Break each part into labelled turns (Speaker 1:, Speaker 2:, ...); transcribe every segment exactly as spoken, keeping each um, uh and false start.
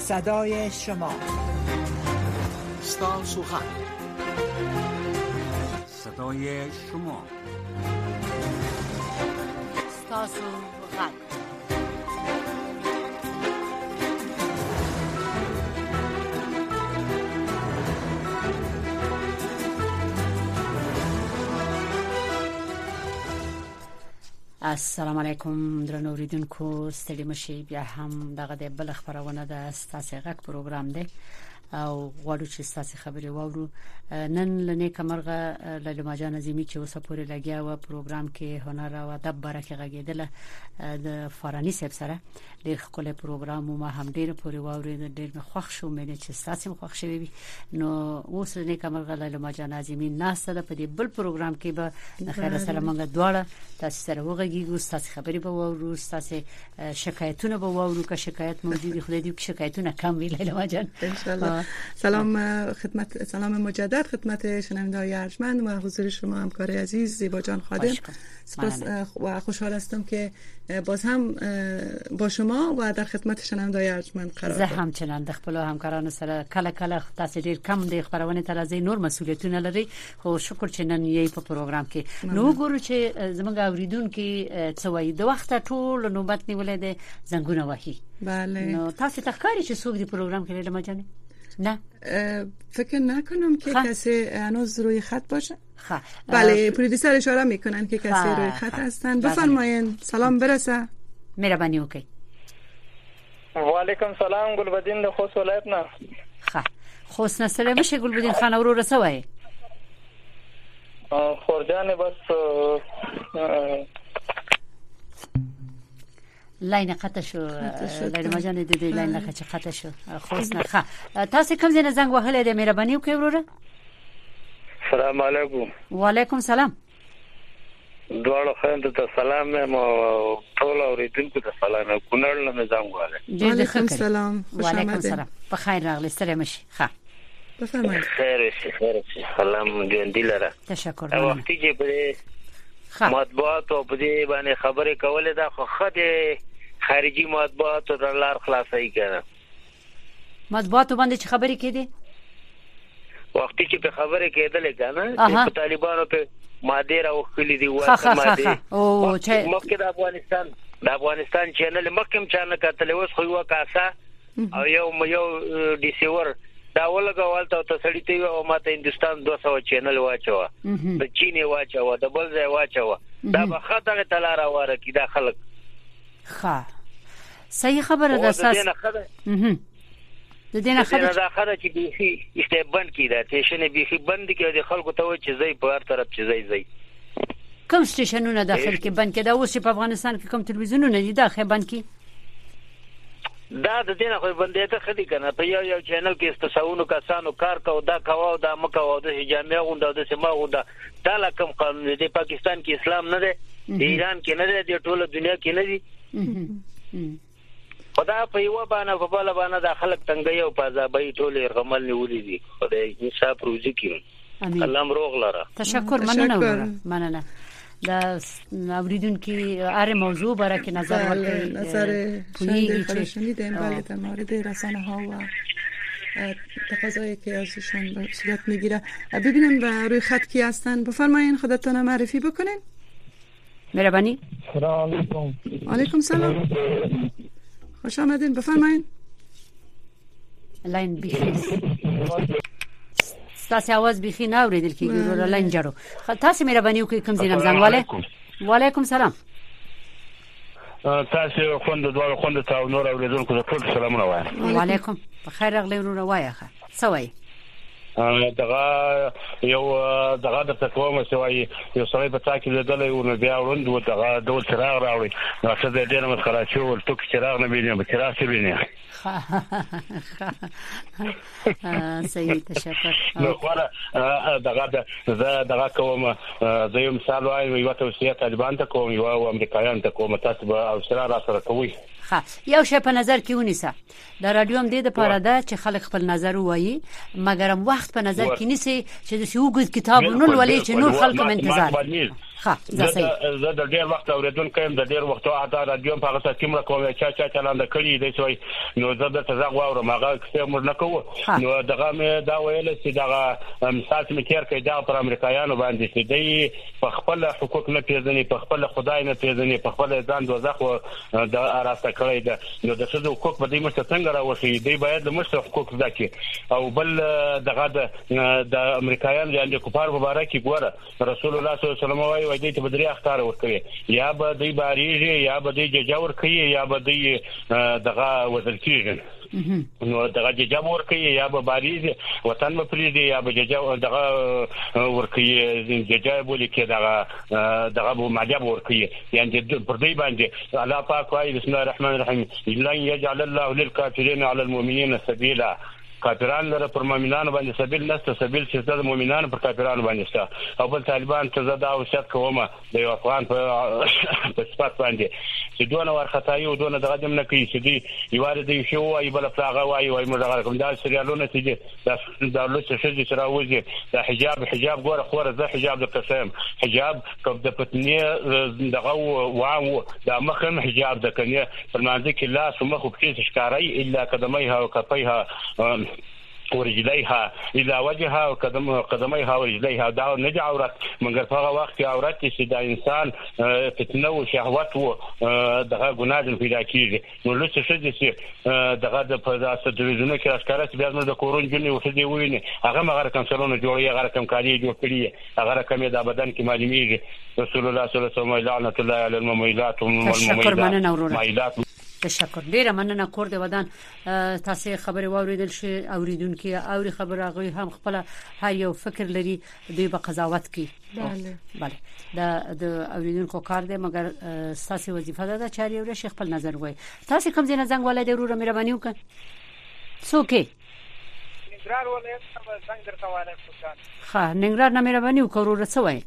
Speaker 1: صدای شما.
Speaker 2: ستاسو غږ، صدای شما.
Speaker 3: ستاسو غږ. السلام علیکم درنو اوریدونکو، ستړي مشي، بیا هم دغه د بل خبرونه د ستاسو غږ پروګرام دی او غواړو چې ستاسو خبرې واورو. نن لنی کمرغه لیلما جان عظیمی چې اوسه پورې لګیا و پروګرام کې هنر او ادب برکه غږیدله د فارانی صاحب سره. ډېر ښکلی پروګرام او ما هم ډېر پورې واورید، ډېر مې خوښ شو، مې چې ستاسو خوښ شوي وي. نو اوس لنی کمرغه لیلما جان عظیمی ناسته ده په دې بل پروګرام کې به د خیر سره موږ دواړه تاسو سره وغږیږو، تاسو خبرې به واورو، تاسو شکایتونه به واورو که شکایت موجود خدای دې شکایتونه کم وي لیلما جان
Speaker 4: ان شاء الله. سلام خدمت سلام مجدد خدمت شنونده‌های ارجمند و حضور شما همکار عزیز زیبا جان خادم. سپاس و خوشحال هستم که باز هم با شما و در خدمت شنونده‌های ارجمند قرار
Speaker 3: دارم. زه هم چنان د خپل همکارانو سره کله کله تاسو ډیر کم د خبرونه تر ځای نور مسؤلیتونه لري، خو شکر چې نن یې په پروګرام کې نو ګورو چې زموږ اوریدونکو څه وایي. د وخت ټول نوبت نیولې ده زنګونه وهي.
Speaker 4: بله.
Speaker 3: نو تاسو تخکاری چې څوک دی پروګرام کې لیلما جان؟ نه
Speaker 4: فکر نکنم که خب. کسی هنوز روی خط باشه.
Speaker 3: خب.
Speaker 4: بله پرودیوسر اشاره میکنن که کسی روی خط هستن. بفرمایید. سلام برسه.
Speaker 3: مهربانی وکړئ.
Speaker 5: و علیکم سلام، ګلبدین د خوست ولایت نه.
Speaker 3: ښه خوست نه سره مشه ګلبدین خان ورو رسوي.
Speaker 5: خورجان بس
Speaker 3: لاین قطع شو لیلما جان د دې لاین قطع شو خوست نه. ښه تاسو کوم ځای نه زنګ وهلې د مهرباني وکړئ وروره.
Speaker 5: السلام علیکم.
Speaker 3: وعلیکم سلام.
Speaker 5: دوړو خند ته سلام او ټول اوریدونکو ته سلام. کونړ نه زنګ وهلې.
Speaker 4: وعلیکم سلام.
Speaker 3: وعلیکم سلام. په خیر راغلی، ستړي مشي. ښه
Speaker 4: بفرمایئ.
Speaker 5: خیر شي خیر شي. سلام ژوندۍ لره.
Speaker 3: تشکر.
Speaker 5: وخت کې په مطبوعات او په دې باندې خبرې کولې دا خو خدای خارجي مطبوعات او لار خلاصي کړه.
Speaker 3: مطبوعات باندې چې خبرې کېدې
Speaker 5: وخت چې په خبرې کېدلې کنه چې طالبانو په ماده راوخلي دی واته ماده
Speaker 3: او چې
Speaker 5: مکه د افغانستان د افغانستان چینل مکه چانه کتلې اوس خو یو کاسه او یو یو ډي سی ور دا ولګول ته تسړی ته او ماته هندستان دوه سوه چینل واچو، د چین واچو، د بل ځای واچو، دا به خطر تلار واره کی دا خلک.
Speaker 3: ښه صحیح خبره ده. اساس اها د دې نه خبره
Speaker 5: دا خبره چې بيخي استبان کیده ټیشن بيخي بند کې د خلکو ته چې زی په هر طرف چې زی زی
Speaker 3: کوم سټیشنونه داخل کې بند کې دا اوس په افغانستان کې کوم تلویزیونونه دي داخل بند کې
Speaker 5: دا د دې نه خو بندې ته خدي کنه په یو یو چینل کې استساونو کسانو کار کو دا کاوه دا مکو د جامع غونډه د سما غونډه دا لکم قانون دی. پاکستان کې اسلام نه دی، د ایران کې نه دی، د ټوله دنیا کې نه دی. خدای په یو باندې په بل باندې د خلک تنګي او پازابای ټول غمل نیولې دي. خدای حساب روزي کوي. الله روغ لره.
Speaker 3: تشکر. مننه مننه. دا اوریدونکو اره موضوع برای نظر ورکړي.
Speaker 4: نظر شنیدید شنیدیم بله در مورد رسانه ها و تقاضایی که ازشون صورت میگیره. ببینیم و روی خط کی هستن. بفرمایید خودتون معرفی بکنین.
Speaker 3: مهربانی.
Speaker 5: سلام علیکم.
Speaker 4: علیکم سلام. خوش آمدین. بفرمایید.
Speaker 3: لاین بیخی تاسو आवाज بيخي نه اوریدل کیږي ورو لنجرو. تاسو مهرباني وکړئ کوم ځینم زنګواله. وعلیکم سلام.
Speaker 5: تاسو خوند دوه خوند تاسو نور اوریدونکو ته ټول سلامونه وایم.
Speaker 3: وعلیکم بخیر راغلی ورو وایخه سوي.
Speaker 5: دغه یو دغه د تکومه سوي یو سړی په تاکي لیدلې او نو بیا وروند و دغه ډول چراغ راوړي نو څه دې ډېر مسخره شو ول ټوک چراغ نه وینم چراغ څه وینم.
Speaker 3: صحیح تشکر.
Speaker 5: نو خورا دغه دغه کوم زه یو مثال وایم یو توصیه طالبان ته کوم یو امریکایان ته کوم تاسو به او سره را سره کوي.
Speaker 3: ها یو شی په نظر کې ونیسه. د رادیو هم د دې لپاره ده چې خلک خپل نظر وایي، مګر وخت په نظر کې نیسي چې د یو ګل کتاب نو ولې چې نور خلک هم انتظار. ها
Speaker 1: زه د ډیر وخت اوریدونکو يم د ډیر وخت اته رادیو په هغه سکیم را کوم چا چا چلاند کړی دی سوی نو زه د تزغ واورم هغه څه موږ نه کوو نو دغه مې دا ویل چې دغه مثال چې کېر کوي دا پر امریکایانو باندې چې دی په خپل حقوق نه پیژني په خپل خدای نه پیژني په خپل ځان دوزخ او د اراسته کړی دی نو د څه حقوق په دې مشته څنګه راوښي دی باید د مشته حقوق ځکه او بل دغه د امریکایانو د کفار مبارک ګوره رسول الله صلی الله علیه وسلم وايي وایي ته بدري اختار ورکوي یا به دی باریږي یا به دی ججور کوي یا به دی دغه وزل کیږي نو دغه ججاب ورکوي یا به باریږي وطن په پریږي یا به ججاب دغه ورکوي ججاب ولیکي دغه دغه ماجب ورکوي یعنی پر دې باندې الله پاک وايي بسم الله الرحمن الرحیم لن يجعل الله للكافرين على المؤمنين سبيلا کافرانو لپاره پر مؤمنانو باندې سبیل نشته سبیل چې د مؤمنانو پر کافرانو باندې شته او بل طالبان ته زدا او شت کومه د یو افغان په صفات باندې چې دونه ورختایي او دونه دغه دم نه کوي چې دی یوار دی شو وايي بل فلاغه وايي وايي موږ کوم دا سریالونه چې د دولت څخه چې راوځي د حجاب حجاب ګوره خوره زه حجاب د قسم حجاب کوم د پتنی دغه واو د مخم حجاب د کنه پر منځ کې لاس مخ په کې ښکارای الا قدميها او کفيها ورجليها الى وجهها وقدم قدميها ورجليها دا نه عورت مګر په هغه وخت کې عورت چې د انسان فتنه او شهوت او دغه ګناه پیدا کیږي نو لڅ څه چې دغه د پداسه د وزنه کې راځي بیا موږ د کورون جنې او څه دی ویني هغه مګر کنسلونه جوړي هغه کم کاری جوړ کړی هغه کم د بدن کې معلومیږي رسول الله صلی الله علیه وسلم لعنت الله علی المميلات والمميلات
Speaker 3: تشکر ډیره مننه کور دی ودان تاسو خبره واوریدل شي اوریدونکو اوري خبره غوي هم خپل هر یو فکر لري دوی په قضاوت کې
Speaker 4: بله
Speaker 3: بله دا د اوریدونکو کار دی مګر تاسو وظیفه ده چې یو شیخ خپل نظر وای تاسو کوم ځای نه زنګ ولای ضرور مهرباني وکړئ څوک
Speaker 6: ننګرهار ولایت څخه زنګ درته وایم
Speaker 3: ښه ننګرهار نه مهرباني وکړو څه وای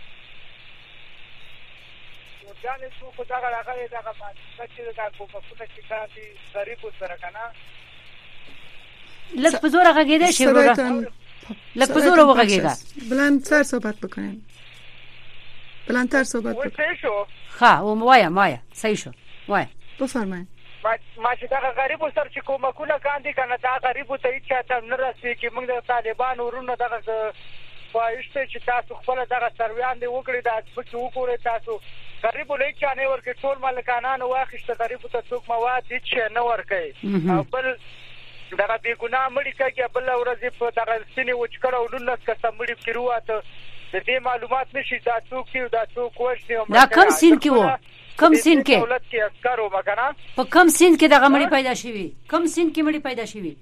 Speaker 6: ځان څو کو دا راغلی دا چې دا کو په څه کې کاري غریب سره کنه
Speaker 3: لکه په زور غږیدا شي ورته لکه په زور وغږیدا
Speaker 4: بلندتر صحبت بکنین بلندتر صحبت
Speaker 6: بکنین
Speaker 3: شو ها او موایا موایا صحیح شو وای
Speaker 4: بفرمایئ
Speaker 6: ما ما چې دا غریب سره چې کومکونه کاندي کنه دا غریب ته هیڅ چاته نه راسي چې موږ د طالبان ورونه دغه پایشته چې تاسو خپل دغه سرویان دی وکړي دا چې وګورئ تاسو غریب له چا نه ورکه ټول مالکانان واخیسته غریب ته څوک مواد هیڅ نه ورکي او بل دغه بی ګناه مړی کوي بل ورځ په دغه سینې وچکړه ولنه کسه مړی کیروات د دې معلومات نشي دا څوک دی دا څوک وشي
Speaker 3: دا کم سین کې وو کم سین کې
Speaker 6: دولت کې اسکارو مګنا
Speaker 3: په کم سین کې دغه مړی پیدا شوی کم سین کې مړی پیدا شوی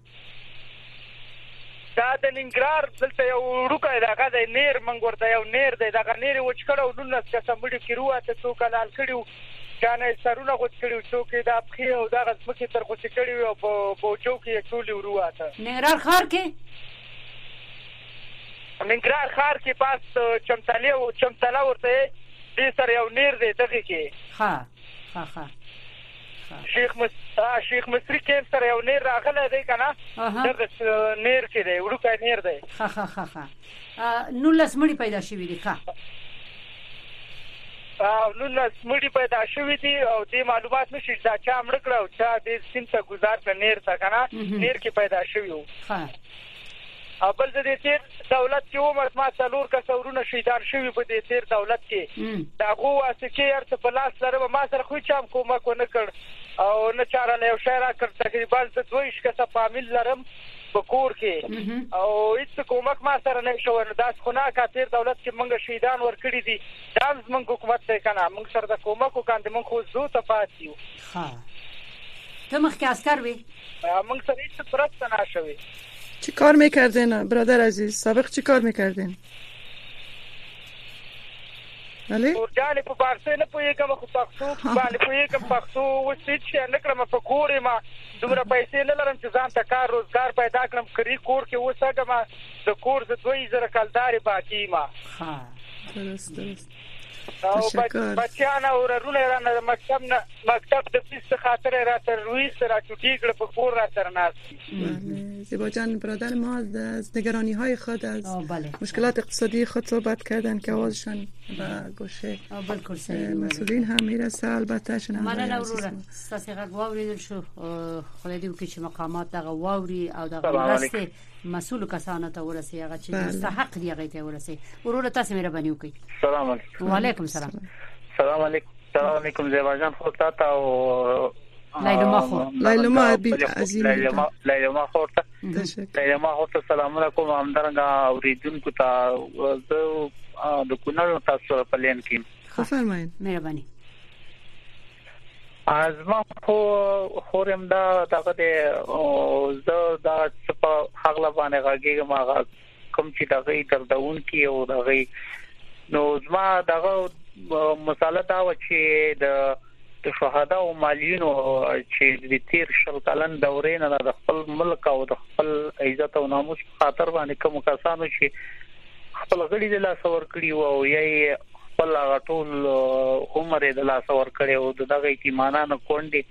Speaker 6: دا د ننګرهار دلته یو روکه دغه د نیر منګ ورته یو نیر دی دغه نیر وچکړه ولنه کسه مړی کیروات څوک لال کړیو چانه سرونه غوښ کړیو څوک دا بخي او دغه سمکه تر غوښ کړیو په بوجو کې ټول وروته
Speaker 3: ننګرهار خار کې
Speaker 6: ننګرهار خار کې پاس چمتاله او چمتاله ورته دې سره یو نیر دی دغه کې
Speaker 3: ها ها ها
Speaker 6: شیخ مس شیخ مصری کې سره یو نیر راغله دی کنه دغه نیر کې دی ورکه نیر دی
Speaker 3: ها ها ها ها نو لاس مړی پیدا شوی دی ښا
Speaker 6: او نو لاس مړی پیدا شوی دی او دې معلومات نشي دا چا مړ کړو چا دې سینته گزار په نیر تا کنه نیر کې پیدا شوی و
Speaker 3: ها
Speaker 6: او بل دې تیر دولت کې عمر ما څلور کا څورونه شیطان شوی په دې تیر دولت کې دا غو واسه چې ارته په لاس لره ما سره خو چام کومه کو نه کړ او نه چاره له شهره کړ تقریبا د دویش کا فامیل لرم په کور کې او هیڅ کومک ما سره نه شو نو داس خو نه کا تیر دولت کې مونږ شهیدان ور کړی دي دا مونږ حکومت ته کنه مونږ سره د کومک وکاند مونږ خو زو ته پاتیو
Speaker 3: ها ته مخ کې عسكر وي
Speaker 6: مونږ سره هیڅ پرست نه شوی
Speaker 4: چی کار میکردین برادر عزیز سابق چی کار میکردین بله
Speaker 6: ورجانې په پارسه نه پوهېږم خو پښتو باندې پوهېږم پښتو اوس هېڅ نه کړم په کور یم دومره پیسې نه لرم چې ځان ته کار روزګار پیدا کړم کری کور کې اوسېږم د کور زه دوه زره کلدارې باقي یم
Speaker 4: درست درست
Speaker 6: او بچیان او ورونه رانه مکتب نه مکتب د پیسه خاطر را تر روی سره چټی کړ په کور را تر ناس.
Speaker 4: زیبا جان برادر ما از نگرانی های خود از مشکلات اقتصادی خود صحبت کردن که آوازشان به گوش مسئولین هم میرسه. البته شنونده
Speaker 3: من اورور ساسي غواوري شو خلدي وکي چې مقامات دغه واوري او دغه مرسته مسؤل کسانو ته ورسي هغه چې مستحق دی هغه ته ورسي. ورور تاسو مهرباني وکي.
Speaker 5: السلام علیکم.
Speaker 3: وعلیکم السلام.
Speaker 5: السلام علیکم. السلام علیکم زیبا جان خو تاسو او
Speaker 3: لایلما خو
Speaker 4: لایلما عظیم
Speaker 5: لایلما لایلما خو تاسو لایلما خو سلام علیکم همدارنګه اوریدونکو ته زه د کونړ تاسو په لین کې
Speaker 4: خو فرمایئ.
Speaker 3: مهرباني.
Speaker 5: از ما خو خورم دا دغه د زه دا په حغله باندې غاګیږم ما کوم چې دغه دردون کې او دغه نو زما دغه مساله دا و چې د د شهدا او مالیونو چې د تیر شل کلن دورې نه د خپل ملک او د خپل عزت او ناموس خاطر باندې کوم کسانو چې خپل غړي د لاس ور کړی او یې خپل غټول عمر د لاس ور کړی او دغه ایتمانانه کونډي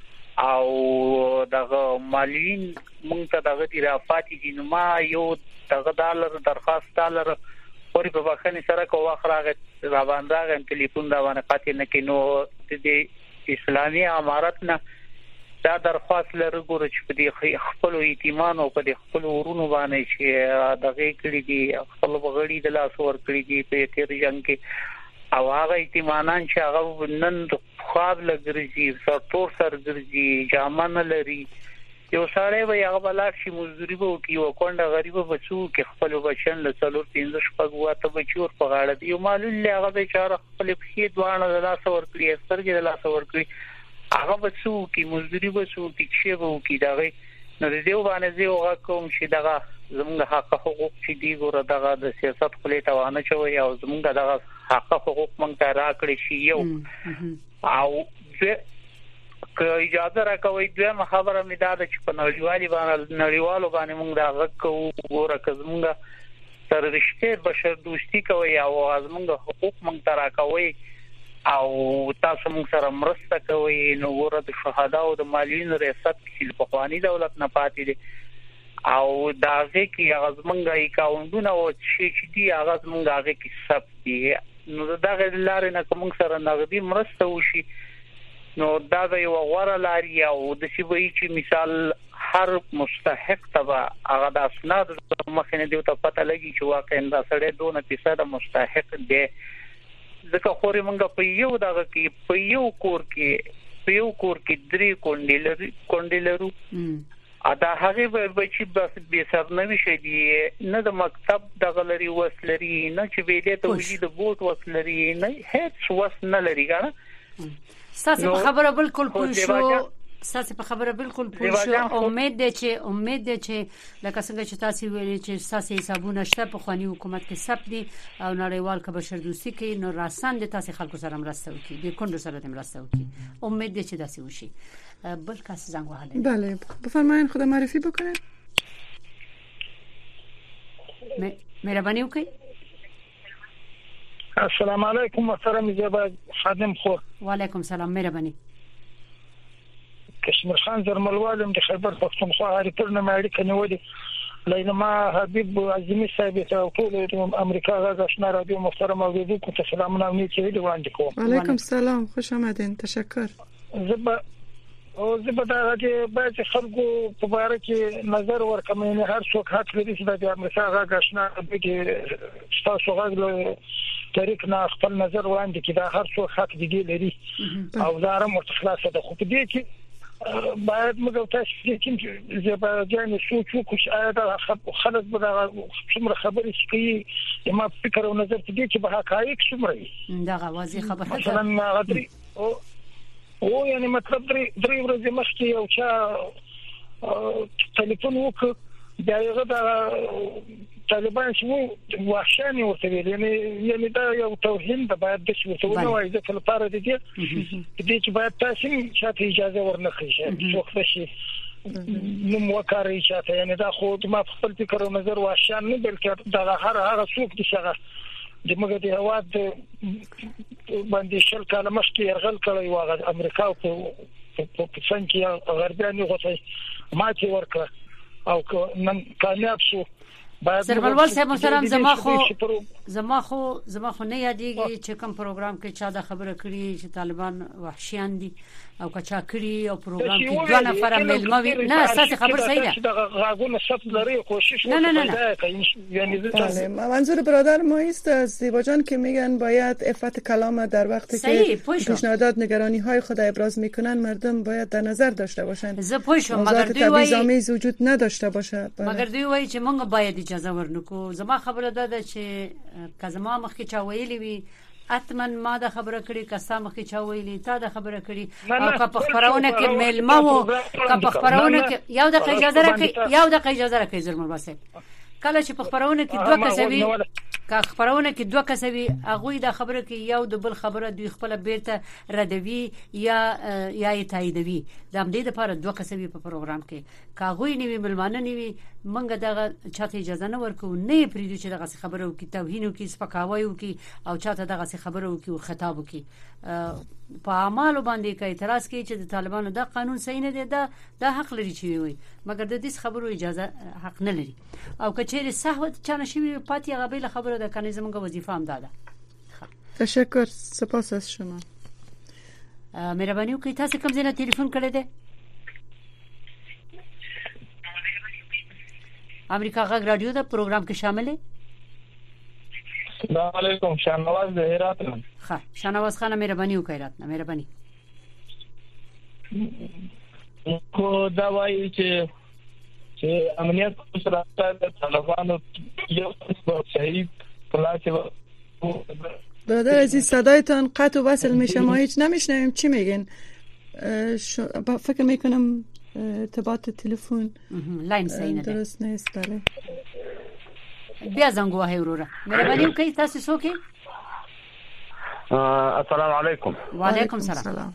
Speaker 5: او دغه مالیون مونږ ته دغه دی رافاتي دي. نو ما یو دغه ډالر درخواست ډالر پوری په واخني سره کو واخراغه را باندې ټلیفون دا باندې پاتې نه کینو د اسلامي امارت نه دا درخواست لري ګور چې په دې خپل ایتمان او په دې خپل ورونو باندې چې دغه کړي دي خپل بغړي د لاس ور کړی دي په تیر جنگ کې او هغه ایتمانان چې هغه نن خواب لګرځي سرتور سرګرځي جامن لري یو سړی به هغه بلار شي مزدوري به کوي او کونډه غریب بچو کې خپل بچن له څلور پنځه شپږ واته بچور په غاړه دی یو معلوم هغه بیچاره خپل په دوانه د لاس ور کړی سترګې د لاس ور کړی هغه بچو کې مزدوري بچو کې چې وو کې دغه نو دیو باندې زه هغه کوم چې دغه زموږ حق حقوق چې دی ګوره دغه د سیاست خپل توانه چوي او زموږ دغه حق حقوق مونږ ته راکړي شي یو او که اجازه راکوي دوه خبره مې دا ده چې په نړیوالي باندې نړیوالو باندې مونږ دا غږ کوو ګوره که زموږ سره رښتې بشر دوستي کوي او زموږ حقوق مونږ ته راکوي او تاسو مونږ سره مرسته کوي نو ګوره د شهدا او د مالیون ریاست چې په قوانینی دولت نه پاتې دي او دا ځکه هغه زمونږ اکاونټونه او چې دي هغه زمونږ هغه کې ثبت دي نو دا غیر لارې نه کوم سره نغدي مرسته وشي نو دا به یو غوړه لاري او د سی وی چې مثال هر مستحق تبع هغه د اسناد مخینه دی ته پته لګي چې واقعا دا سړی دوه فیصد مستحق دی ځکه خوري مونږ په یو دغه کې په یو کور کې په یو کور کې درې کونډلري کونډلرو ادا هغه به چې بس به سر نه وشي دی نه د مکتب دغه لري وسلري نه چې ویلې ته وجود بوت وسلري نه هیڅ وس نه لري ګانه
Speaker 3: ساسي په خبره بالکل پوه شو ساسي په خبره بالکل پوه شو امید ده چې امید ده چې لکه څنګه چې تاسو ویلي چې ساسي حسابونه شته په خواني حکومت کې ثبت دي او نړیوال کې بشر دوستي کې نو راسن دي تاسو خلکو سره مرسته وکړي د کندو سره مرسته وکړي امید ده چې داسې وشي. بل کس زنگ وهله.
Speaker 4: بله بفرمایید خود معرفی بکنید.
Speaker 3: مهربانی وکړئ.
Speaker 6: السلام علیکم محترم زیبا خادم خور.
Speaker 3: و علیکم سلام مهربانی.
Speaker 6: کشمیر خان زرملوالم د خیبر پختونخوا هریپور نه مېړی کنيولي لایلما حبیب عظیمی صاحب ته ټول امریکا غږ آشنا رادیو محترم اوریدونکو ته سلامونه نیکی وړاندې کوم.
Speaker 4: علیکم سلام خوش آمدین تشکر.
Speaker 6: زبا او زه به دا چې باید خلکو په اړه کې نظر ورکړم نه هر څوک حق لري چې د امریکا غږ آشنا به تاسو غږ له طریق نه خپل نظر وړاندې کړي دا هر څوک حق دی لري او دا هم متخلاصه ده خو په دې کې باید موږ تاسو چې زه جان سوچ وکړم چې دا خلک به دا څومره خبرې کوي ما فکر او نظر دې چې به حقایق څومره
Speaker 3: دا غواړي خبره
Speaker 6: مثلا غدري او او یعنی مطلب درې درې ورځې مخکې یو چا ټلیفون وکړ دا یو دا طالبان چې وحشاني ورته ویل یعنی یعنی دا یو توهین ده باید د څه څه نو وایي ځکه لپاره دي دې چې باید تاسو چې اجازه ورنکړئ چې څوک شي نو مو کاری چاته یعنی دا خو ما خپل فکر او نظر وحشان نه بلکې دا هر هغه څوک چې هغه
Speaker 7: د موږ د هواد باندې شل کاله مخکې يرغل کړی و هغه امریکا په په څنګه غربیانو غوښتي ماته ورکړه او نن کامیاب شو.
Speaker 3: سرغلوال صاحب محترم زما خو زما خو زما خو نه یادېږي چې کوم پروګرام کې چا دا خبره کړي چې طالبان وحشیان دي او کچا کړي او پروګرام کې دوه نفر ملموي. نه اساس خبر صحیح ده.
Speaker 7: غاغونه ثبت لري کوشش
Speaker 3: نه نه نه
Speaker 7: یعنی
Speaker 4: منظور برادر ما است از زیبا جان که میگن باید عفت کلام در وقتی که پیشنهادات نگرانی های خود ابراز میکنن مردم باید در نظر داشته باشند.
Speaker 3: ز پوښم مگر دوی وایي
Speaker 4: وجود نداشته باشه.
Speaker 3: مگر دوی وایي چې موږ باید اجازه ورنکو. زما خبره ده چې کزما مخکې چا ویلي وي اتمن ما دا خبره کړي کسا مخکې چا ویلي تا دا خبره کړي او که په خبرونه کې ملما وو که په خبرونه کې یو د اجازه راکړي یو د اجازه راکړي زرمل واسه کله چې په خبرونه کې دوه کسوي که خبرونه کې دوه کسوي هغه د خبره کې یو د بل خبره دوی خپل بیرته ردوي یا یا تاییدوي د همدې لپاره دوه کسوي په پروګرام کې کاغوي نیوي ملمانه نیوي منګه دغه چاته اجازه نه ورکو نه پریدو چې دغه خبره وکي توهین وکي سپکاوی وکي او چاته دغه خبره وکي او خطاب وکي په اعمال باندې کې اعتراض کوي چې د طالبانو دا قانون صحیح نه دی دا د حق لري چې وي مګر د دې خبرو اجازه حق نه لري او کچېره صحوت چانه شي پاتې غبیل خبره د کنه زموږ وظیفه هم ده.
Speaker 4: تشکر سپاس از شما.
Speaker 3: مهرباني وکړئ تاسو کوم ځای تلیفون کړی دی؟ امریکا غږ رادیو دا پروګرام کې شامل دی.
Speaker 7: السلام علیکم شاهنواز د هرات نه.
Speaker 3: ښه شاهنواز خان مهرباني وکړئ راتنه مهرباني.
Speaker 7: کو دا وایي چې چې امنیت سره د طالبانو یو څه صحیح پلاس.
Speaker 4: برادر عزیز صدایتان قطع و وصل میشه ما هیچ نمیشنویم چی میگن. فکر میکنم ارتباط تلفن
Speaker 3: لاین صحیح نه
Speaker 4: درست نیست. بله
Speaker 3: بیا زنګ وهي وروره مهرباني وکړئ تاسو څوک؟
Speaker 1: السلام علیکم.
Speaker 3: وعلیکم السلام.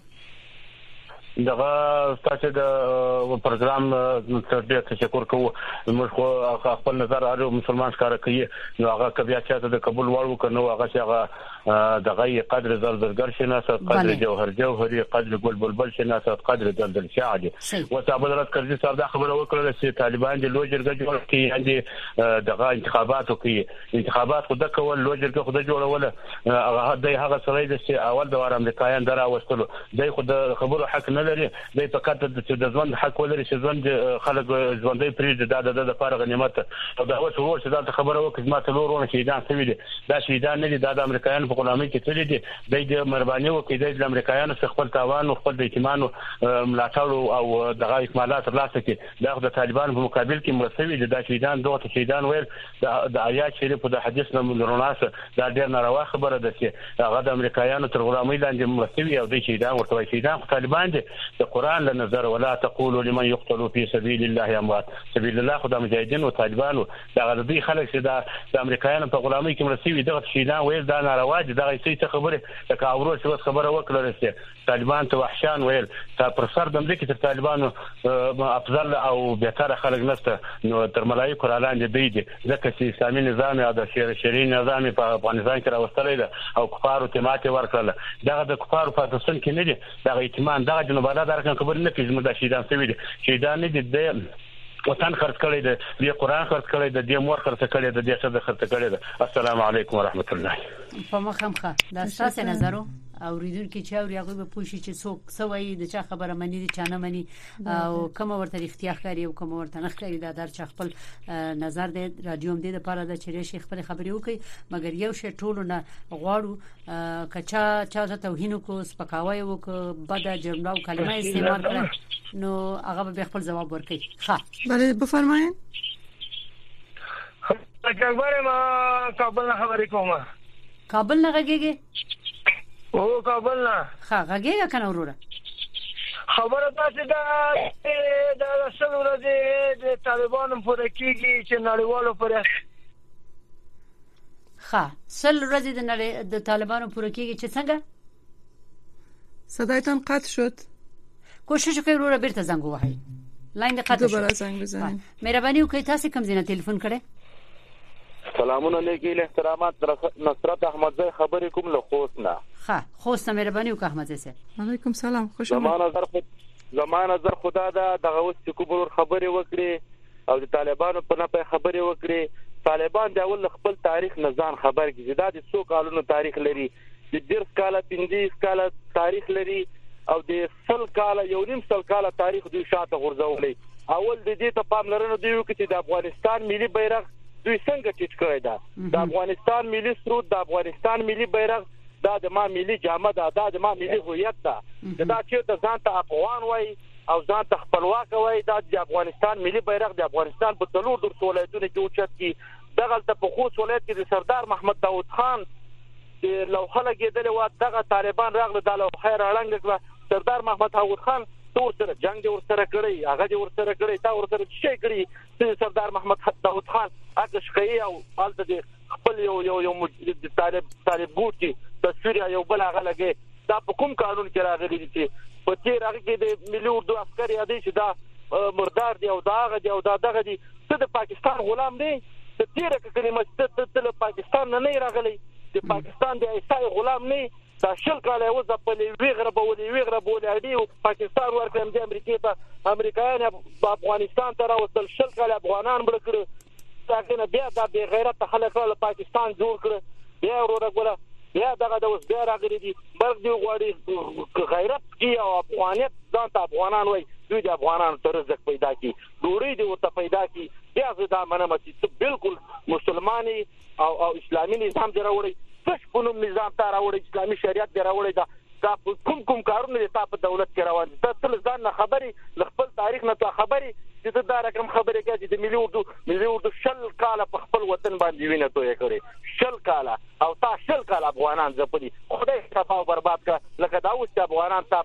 Speaker 1: دغه تاسو د پروګرام تربیه تشکر کوو. موږ خو خپل نظر اړو مسلمان ښکار کوي نو هغه کبیا چې د قبول وړو کنو هغه چې هغه دغه قدر زلزلګر شناسه قدر جوهر جوهري قدر ګل بلبل شناسه قدر دلدل شاعري وتعبدرات کړي صاحب دا خبره وکړه چې طالبان د لوجرګه جوړ کړي عندي دغه انتخاباتو کوي انتخابات خو د کول لوجرګه خو د جوړول هغه د هغه سره د اول د وار امریکایان درا وستلو د خو د خبرو حق نه لري د فقط د ځوان حق ولري چې ځوان خلک ژوندۍ پریږدي دا د لپاره غنیمت او دا اوس ورور چې دا خبره وکړه ما ته لورونه شهیدان شوي دي دا شهیدان نه دي دا د امریکایانو په غلامۍ کې تللي دي د مهرباني وکړي د امریکایانو څخه خپل تاوان او خپل د ایتمانو ملاتړ او دغه اکمالات ترلاسه کړي دا د طالبان په مقابل کې مرسوي دي دا شهیدان دوه شهیدان ویل د آیات شریف د حدیث نه مروناسه دا ډېر ناروا خبره ده چې هغه د امریکایانو تر غلامۍ لاندې مرسوي او د شهیدان ورته شهیدان طالبان دي د قران له نظر ولا تقولوا لمن يقتل في سبيل الله اموات سبيل الله خدای مجاهدین او طالبانو دا غدي خلک چې د امریکایانو په غلامۍ کې مرسوي دغه شهیدان ویل دا ناروا دي دغه څه خبره لکه اورو چې خبره وکړه چې طالبان ته وحشان ویل تا پر سر د امریکا تر طالبانو افضل او بهتره خلک نشته نو تر ملایکو را لاندې دی دي ځکه چې اسلامي نظام یا د شرعي نظام په افغانستان کې راوستلې ده او کفارو ته ماته ورکړل دغه د کفارو په تاسو کې نه دي دغه ایتمان دغه جنوباله درکن خبر نه کیږي مده شهیدان شوی دي شهیدان نه دي د وطن خرڅ کړی دی د قران خرڅ کړی دی د مور خرڅ کړی دی د څه خرڅ کړی دی. السلام علیکم ورحمت الله.
Speaker 3: په مخمخه دا تاسو نظر اوریدونکو چې اوري هغه به پوښي چې څوک سوي د چا خبره مني دي چا نه مني او کوم ورته اختیار کوي او کوم ورته نه کوي دا در چا خپل نظر دی رادیو هم دې لپاره د چریش خپل خبرې وکي مګر یو شی ټولو نه غواړو کچا چا ته توهین کو سپکاوي وک بد جمله او کلمه استعمال کړي نو هغه به خپل جواب ورکړي. ها
Speaker 4: بله بفرمایئ.
Speaker 7: اکبر ما کابل نه خبرې کومه.
Speaker 3: کابل نه غږیږي؟
Speaker 7: او کابل نه.
Speaker 3: ها غږیږي کنه وروره.
Speaker 7: خبره تاسو دا د رسول ورځې د طالبانو پر کېږي چې نړیوالو پر
Speaker 3: ها سل ورځې د نړۍ د طالبانو پر کېږي چې څنګه؟
Speaker 4: صدایتان قطع شد.
Speaker 3: کوشش وکړئ وروره بیرته زنګ ووهئ. لاین د قطع شد.
Speaker 4: دوباره زنګ بزنئ.
Speaker 3: مهرباني وکړئ تاسو کوم ځای نه ټلیفون کړئ؟
Speaker 1: سلامونه علیکم احترامات نصرت احمدزی خبرې کوم له خوستنا.
Speaker 3: ښه خوست مهرباني وکړه احمدزی سره.
Speaker 4: علیکم سلام خوش
Speaker 1: آمدید. زمانه نظر خود زمانه نظر خدا دا دغه اوس چې کومور خبرې وکړي او د طالبانو په نه خبرې وکړي. طالبان د اول خپل تاریخ نزان خبر کیږي دا د څو کالونو تاریخ لري د ډیر کاله پنځه کاله تاریخ لري او د سل کاله یو نیم سل کاله تاریخ دوی شاته غورځولې. اول د دې ته پاملرنه دی وکړي چې د افغانستان ملي بیرغ دوی څنګه ټیټ کړی دا د افغانستان ملي سرود د افغانستان ملي بیرغ دا د ما ملي جامه ده دا د ما ملي هویت ده دا چې د ځان ته افغان وای او ځان ته خپلواک وای دا د افغانستان ملي بیرغ د افغانستان په څلور در ولایتونو کې اوچت کی دغه ته په خوست ولایت کې د سردار محمد داوود خان د لوحه لګیدل و دغه طالبان راغله د لوحه راړنګ کړ. سردار محمد داوود خان تور سره جنگ ور سره کړی هغه ور سره کړی تا ور سره شي کړی سردار محمد داوود خان هغه شخی او حالت د خپل یو یو یو طالب طالب ګوټي تصویر یو بل هغه لګي دا په کوم قانون کې راغلي دي په تیر هغه کې د ملي اردو عسكري ادي چې دا مردار دی او دا هغه دی او دا دغه دی څه د پاکستان غلام دی څه تیر کلمه څه د پاکستان نه راغلي د پاکستان د ایسای غلام نه دا شل کاله یو ځپلې ویغره بولې ویغره بولې دی او پاکستان ورکړم د امریکای ته امریکایان په افغانستان ته راوستل شل کاله افغانان بل کړ څنګه بیا دا بے غیرت خلک له پاکستان جوړ کړ بیا ورته ګوره بیا دغه د اوس بیا راغلي دي مرګ دی غواړي غیرت کی او افغانیت ځان ته افغانان وای دوی د افغانانو تر رزق پیدا کی ډوړې دی ورته پیدا کی بیا زدا منم چې بالکل مسلمانۍ او او اسلامي نظام جوړوي څه کوم نظام ته راوړي اسلامي شریعت دی راوړي دا دا کوم کوم کارونه د تاسو دولت کې روان دي تاسو ځان نه خبري خپل تاریخ نه ته خبري چې دا رقم خبره کوي چې د ملي اردو ملي اردو شل کاله په خپل وطن باندې وینې توې کړې شل کاله او تا شل کاله افغانان ځپلي خدای تباہ او برباد کړ لکه دا اوس افغانان ته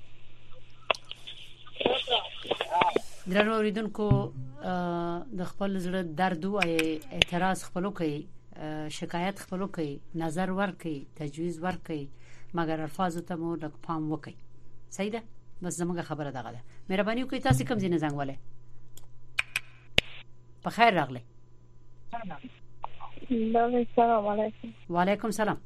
Speaker 3: درنو اوریدونکو د خپل زړه درد او اعتراض خپلو کوي شکایت خپلو کوي نظر ور کوي تجویز ور کوي مګر الفاظ ته مو لږ پام وکړئ صحیح ده بس زموږه خبره دغه ده مهرباني وکړئ تاسو کوم ځای نه زنګ ولې په خیر راغلی
Speaker 8: السلام علیکم
Speaker 3: وعلیکم سلام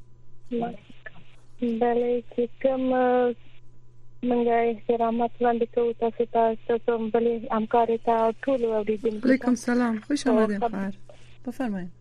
Speaker 8: بلې چې کوم منګه احترامات وړاندې کوو تاسو ته تاسو بلې همکاري ته ټول اوریدونکو
Speaker 4: علیکم سلام خوش آمدید خیر بفرمایئ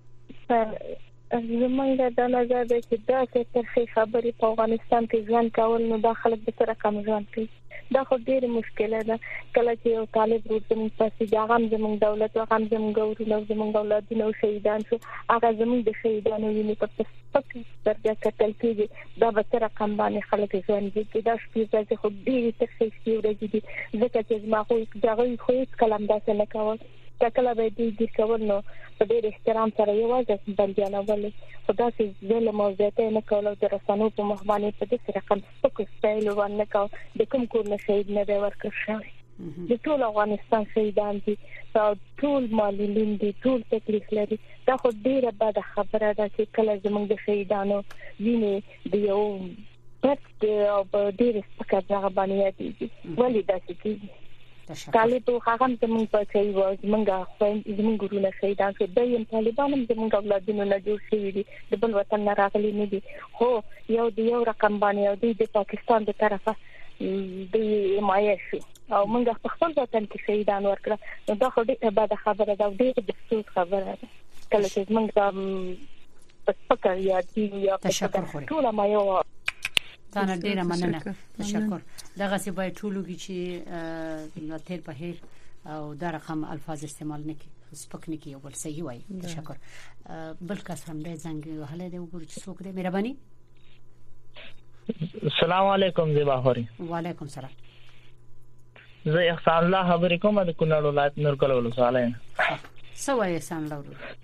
Speaker 8: زمونږ د نظر د چې دا چې ترخی خبرې په افغانستان کې ځان کول نو دا خلک به سره کم ځان کوي دا خو ډېر مشکله ده کله چې یو طالب روزم پسې دا غم زمونږ دولت او غم زمونږ ورونو زمونږ اولادونو شهیدان شو هغه زمونږ د شهیدانو ویني په پک درجه کتل کېږي دا به سره کم باندې خلک ځان دي دا شپې ځکه خو ډېر ترخی ورځي دي ځکه چې ما خو دا غوي خو کلام داسې نه کاوه کله به دې د کول نو په ډېر احترام سره یوازې بندیانه ولې خدا چې ظلم او زیاته نه کول د رسنو په مهماني په دې رقم سپک سټایل باندې کاو د کوم کور نه شهید نه دی ورکړ شوی د ټول افغانستان شهیدان دي او ټول معلولین دي ټول تکلیف لري دا خو ډېره بد خبره ده چې کله زموږ د شهیدانو ویني د یو پټ او ډېر سپک ځای باندې دي ولې داسې کیږي طالب هغه زمونږ په کوي و زمونږ زمونږ ګورونه شهیدان چې د یم طالبانو زمونږ اولادونو نه جوړ شوی دي د بل وطن نه راغلي نه دي خو یو د یو رقم باندې او د پاکستان د طرفه د مایش او موږ په خپل وطن کې شهیدان ورکړه نو دا خو ډېره بده خبره ده ډېر د افسوس خبره ده کله چې موږ په فکر یا دی یا په ټول ما یو
Speaker 3: تانه ډیره مننه تشکر دغه سی باید ټولو کې چې تیر په هیر او دا رقم الفاظ استعمال نکي سپک نکي او بل صحیح وای تشکر بل کس هم دې زنګ وهله دې وګورئ چې څوک دې مهرباني
Speaker 9: السلام علیکم زیبا هوري
Speaker 3: وعلیکم السلام
Speaker 9: زه احسان الله خبرې کوم د کونړ ولایت نورکل ولسوالۍ
Speaker 3: سوای احسان الله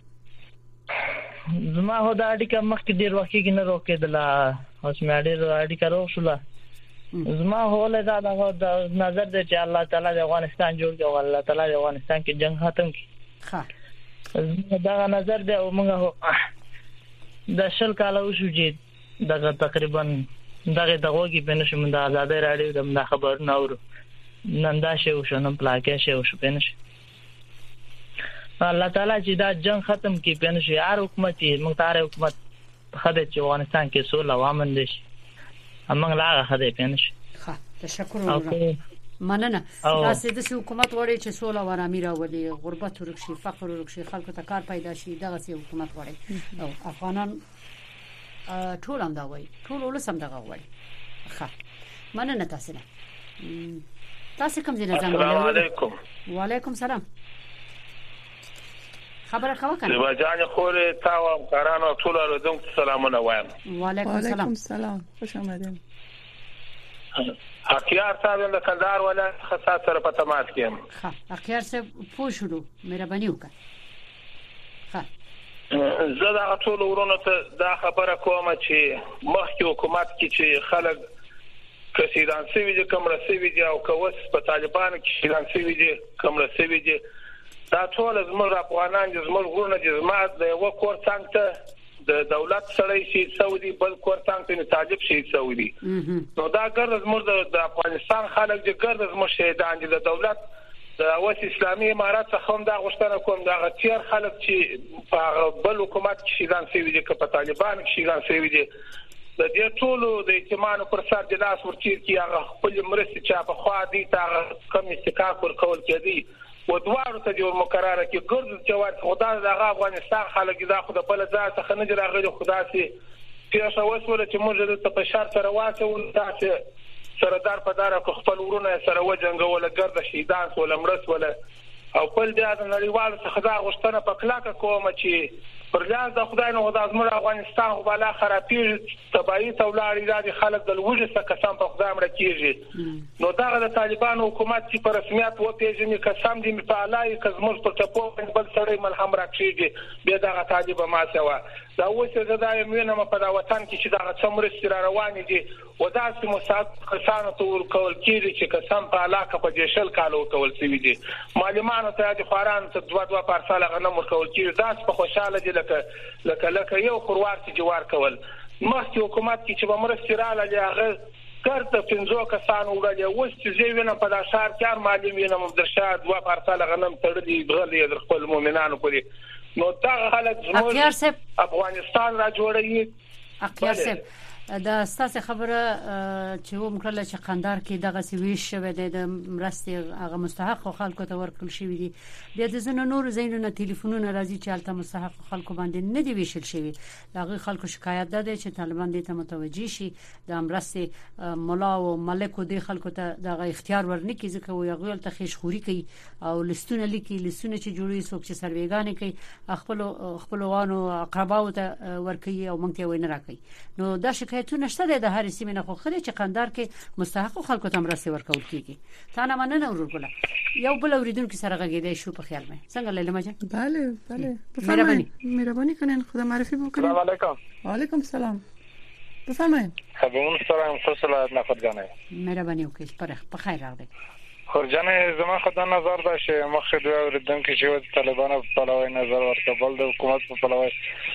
Speaker 9: زما هو دا اړیکه مخکې ډیر وخت کې نه روکېدله اوس مې ډیر اړیکه روښ شوله زما هو له دا د نظر د چې الله تعالی د افغانستان جوړ کړي او الله تعالی د افغانستان کې جنگ ختم کړي
Speaker 3: ها
Speaker 9: دا نظر دی او موږ د شل کاله وشو چې دغه تقریبا دغه دغه کې پنه شوم د آزادۍ راډیو د خبرونه اورو نن دا شی وشو نن پلاکه شی وشو پنه الله تعالی چې دا جنگ ختم کړي پنه شي هر حکومت موږ تاره حکومت خدای چې افغانستان کې سول او امن دي موږ لا خدای پنه شي.
Speaker 3: ښه تشکر مننه. تاسو د حکومت وړي چې سول او آرامي راولي غربت ورکشي فقر ورکشي خلکو ته کار پیدا شي دغه سي حکومت وړي او افغانان ټول هم دا وایي ټول ولسم دغه وایي. ښه مننه تاسو نه تاسو کوم ځای نه ځان
Speaker 10: السلام علیکم.
Speaker 3: وعلیکم سلام. خبره خوا کنه
Speaker 10: زما جان خور تا و قرانو ټول اردوونکو سلامونه وایم.
Speaker 3: وعلیکم سلام.
Speaker 4: وعلیکم سلام خوش آمدید.
Speaker 10: اخیار صاحب د کندهار ولایت خاصه سره په تماس کې یم.
Speaker 3: ښه اخیار صاحب پوښتنه مهرباني وکړه. ښه
Speaker 10: زه دا ټول ورونو ته دا خبره کوم چې مخکې حکومت کې چې خلک کسیدان سوي دي کوم رسوي دي او کوس په طالبان کې کسیدان سوي دي کوم رسوي دي دا ټول زموږ افغانان د زموږ ورونه د زما د یو کور څنګه د دولت سره شي سعودي بل کور څنګه نه تعجب شي سعودي نو دا ګرځ زموږ د افغانستان خلک د ګرځ زموږ شهیدان دي د دولت د اوس اسلامي امارات څخه هم دا غوښتنه کوم دا غتیر خلک چې په بل حکومت کې شیدان سوي دي که په طالبان کې شیدان سوي دي د دې ټولو د اعتماد پر سر د لاس ورچیر کې هغه خپل مرستې چې په خوا دي تا کم استحقاق ورکول کېدی و دوارو ته جوړ مقرره کې ګرځي چې ورته خدای د افغانستان خلک دا خو د بل ځای څخه نه راغلي خدای سي چې اوس ول چې موږ د په شرط سره واسو تاسو سره دار په دار خپل ورونه سره وجنګول ګرځي شهیدان ول مرس ول او خپل د نړیوال څخه دا غوښتنه په کلاکه کوم چې پر لاس د خدای نو د ازمر افغانستان خو بالا خرابې تبعی تولاړي د خلک د وجه څخه قسم په خدای مړ کیږي نو دا د طالبان حکومت چې په رسمیت و پیژني قسم دې په علای کزمر په ټپو بل سره ملهم راکړي به دا طالب ما سوا دا اوسه زدا یمنه په دا وطن کې چې دا څومره سره روان دي و دا چې مساعد کسانو ته ورکول کیږي چې قسم په علاقه په جشل کالو کول سوي دي معلومانو ته د خوران ته دوه دوه پارسال غنم ورکول کیږي دا په خوشاله دي لکه لکه لکه یو خروار چې جوار کول مخکې حکومت کې چې بمرستراله هغه کارته پنځو کسانو وړل اوس چې زیونه په داشار کار معلوم وینم عبدالشاد دوه پارسال غنم تړلي غلي د خپل مؤمنانو پورې نو دا حالت زموږ افغانستان را جوړوي.
Speaker 3: اخیار صاحب دا ستاسو خبره چې و مکرله چې قندار کې دغه سویش شوه د مرستې هغه مستحق خلکو ته ورکړل شوی دي بیا د زنه نور زینونه ټلیفونونه راځي چې الته مستحق خلکو باندې نه دی ویشل شوی دغه خلکو شکایت ده چې طالبان دې ته متوجي شي د مرستې مولا او ملک د خلکو ته دغه اختیار ورنکي ځکه وي غوړ ته خیش خوري کوي او لستونه لیکي لستونه چې جوړي څوک چې سرویګانې کوي خپل خپلوانو اقرباو ته ورکي او مونږ ته وینه راکړي نو دا شکایتونه شته د هر سیمه نه خو خري چې قندار کې مستحق خلکو ته مرسته ورکول کیږي تا نه مننه ورګله یو بل اوریدونکو سره غږیدای شو په خیال مې څنګه لیلا مجان.
Speaker 4: بله بله مهرباني مهرباني کنین خدا معرفی بکنید.
Speaker 10: سلام علیکم.
Speaker 4: وعلیکم سلام بفرمایید.
Speaker 10: خبرون سلام فصلات نفر جانه
Speaker 3: مهرباني وکړئ پر په خیر راغلی
Speaker 10: خورجانه زما خدای نظر داشه مخه دوه اوریدونکو چې طالبانو په لوي نظر ورکول د حکومت په لوي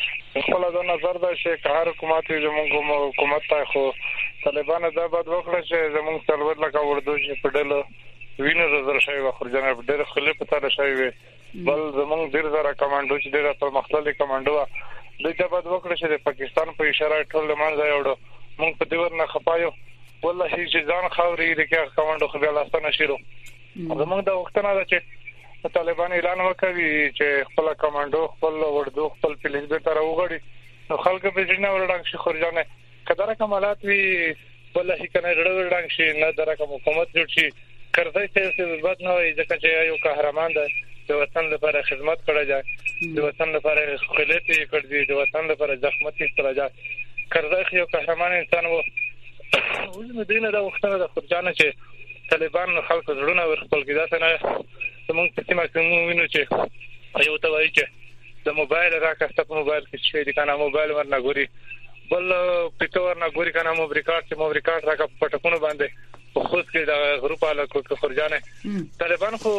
Speaker 10: خپل د نظر داشه که هر حکومت زمونږ حکومت ته خو طالبان دا بد وکړه چې زمونږ سرور لکه وردو چې په ډله ویني زر شوی و خورجانه په ډېر خلې په تر شوی بل زمونږ ډېر زره کمانډو چې ډېر پر مختلفي کمانډو د دې بد وکړه چې د پاکستان په اشاره ټول مانځه یوړو مونږ په دې ورنه خپایو والله چې ځان خاوري د کې کمانډو خو بیا لاسته شروع زمونږ د وختونه ده چې طالبان اعلان وکړي چې خپل کمانډو خپل وردو خپل پولیس به تر وګړي نو خلک به ځنه ورډنګ شي خورجانه کدارا کمالات وی والله کنه ورډنګ شي نه درکه حکومت جوړ شي کرځي چې بد نه وي ځکه چې یو قهرمان ده د وطن لپاره خدمت کړی دی د وطن لپاره خدمت کړی دی د وطن لپاره زحمت کړی دی کرځي یو قهرمان انسان وو اوس مدینه دا وختونه د خورجانه چې طالبان خلکو زړونه ورخپل کېدل نه زمونږ په سیمه کې وینو چې یو ته وایي چې د موبایل راکاسته په موبایل کې چې د کنه موبایل ورنه ګوري بل پټو ورنه ګوري کنه مو ریکارډ چې مو ریکارډ راکا پټکونه باندې په خود کې د غروپ علاقو کې خورجانه طالبان خو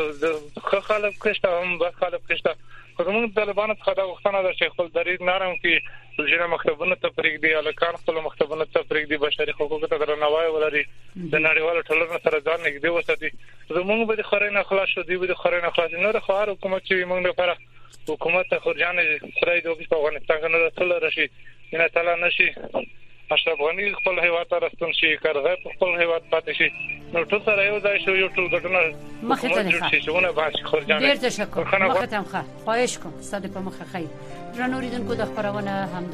Speaker 10: د خلک کښته هم بس خلک کښته کوم طالبان څخه دا وختونه د شیخ الدرید نارم کې ځینې مکتبونو ته پرېږدي الکان خپل مکتبونو ته پرېږدي بشري حقوقو ته درناوی ولري د نړیوالو ټولنو سره ځان نږدې وساتي زموږ به د خورینه خلاص شو دی به د خورینه خلاص نور خو حکومت چې موږ لپاره حکومت خورجان سره د افغانستان کې نه تل راشي نه تعالی نشي اشرف غنی خپل هیواد ته راستون شي کارغه خپل هیواد پاتې شي نو ټول سره یو ځای شو یو ټول غټونه
Speaker 3: مخه ته نه
Speaker 10: شونه باش خورجان
Speaker 3: ډیر تشکر مخه ته خواهش کوم ستاسو په مخه خیر رانوریدونکو د خبرونه هم